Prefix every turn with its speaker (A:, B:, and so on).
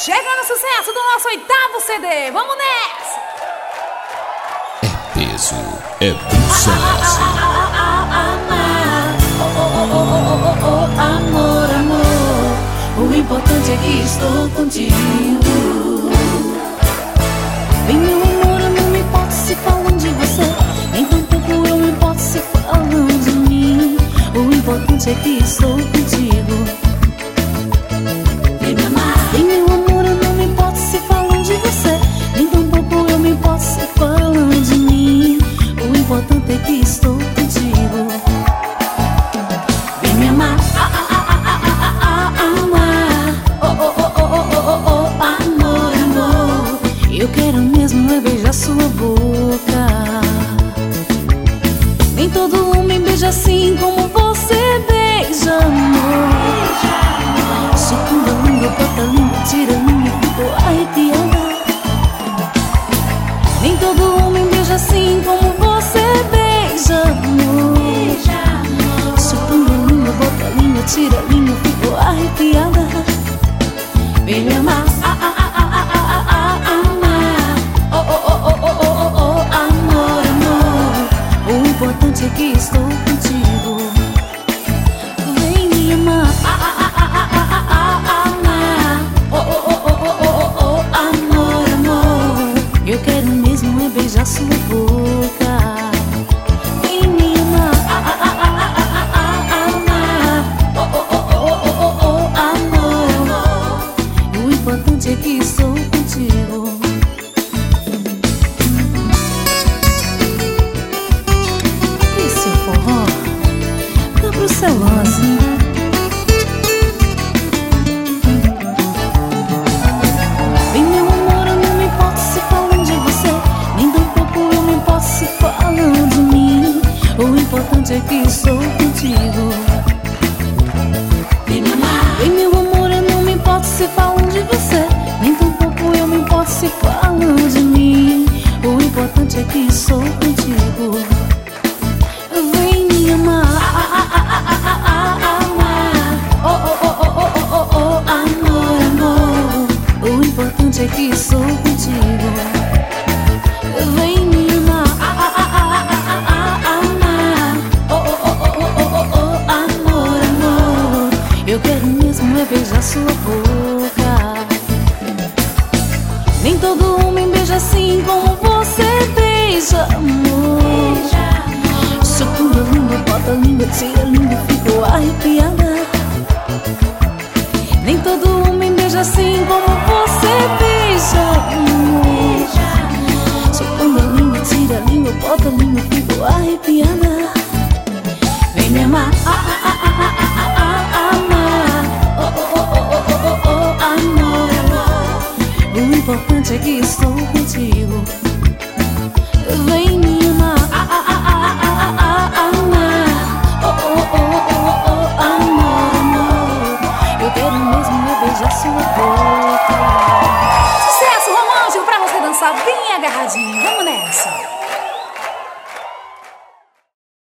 A: Chegando o sucesso do nosso 8º CD. Vamos nessa!
B: É peso, é Bruxelas.
C: Amor, amor, o importante é que estou contigo. Vem, meu amor, eu não me importo se falam de você, nem tampouco eu me importo se falam de mim. O importante é que estou contigo. Vem me amar. Vem, meu amor, eu não me importo se falam de você, nem tampouco eu me importo se falam de mim. O importante é que estou contigo. Vem me amar. Amor, amor, eu quero mesmo é beijar sua boca. Nem todo homem beija assim como você beija, amor. Segura a língua, bota a língua, tira a língua, ficou arrepiada. Nem todo homem beija assim como você beija, amor. Segura a língua, bota a língua, tira a língua, ficou arrepiada. Vem me amar, amor, amor, o importante é que estou contigo. Vem me amar, amor, amor, eu quero mesmo é beijar sua boca. Vem me amar, amor, o importante é que estou contigo. Esse é o forró da Bruxelas. Vem, meu amor, eu não me importo se falam de você, nem tampouco eu me importo se falam de mim. O importante é que estou contigo. Vem me amar. Vem, meu amor, eu não me importo se falam de você, nem tampouco eu me importo se falam de mim. O importante é que estou contigo. Vem me amar, amor, amor, o importante é que estou contigo. Vem me amar, amor, amor, eu quero mesmo é beijar sua boca. Nem todo homem beija assim como você beija, amor. Segura a língua, bota a língua, tira a língua, ficou arrepiada. Nem todo homem beija assim como você beija, amor. Segura a língua, tira a língua, bota a língua, ficou arrepiada. Vem me amar, amor, amor, o importante é que estou contigo. Vem me amar, amor, amor, eu quero mesmo é beijar sua boca.
A: Sucesso romântico pra você dançar bem agarradinho. Vamos nessa!